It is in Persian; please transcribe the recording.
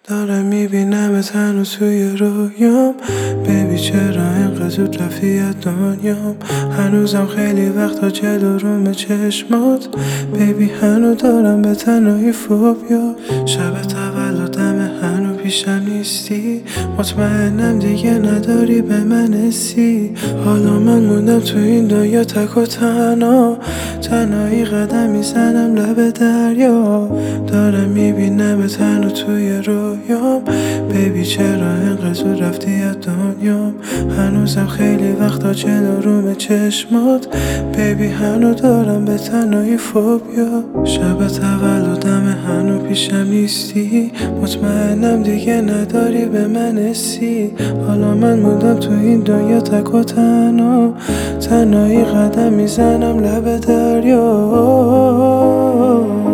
دارم میبینمت هنوز توی رویام. بیبی چرا اینقدر زود رفتی از دنیام؟ هنوزم خیلی وقتا جلو روم چشمات. بیبی هنوز دارم به تنهایی فوبیا. شب تولدم هنوز پیشم نیستی. مطمئنم دیگه نداری به من حسی. حالا من موندم تو این دنیا تک و تنها. تنهایی قدم میزنم لب دریا. دارم میبینمت هنوز توی رویام. بیبی چرا اینقدر زود رفتی از دنیام؟ هنوزم خیلی وقتا جلو روم چشمات. بیبی هنوز دارم به تنهایی فوبیا. شب تولدم هنوز پیشم نیستی. مطمئنم دیگه نداری به من حسی. حالا من موندم تو این دنیا تک و تنها. تنهایی قدم میزنم لب دریا.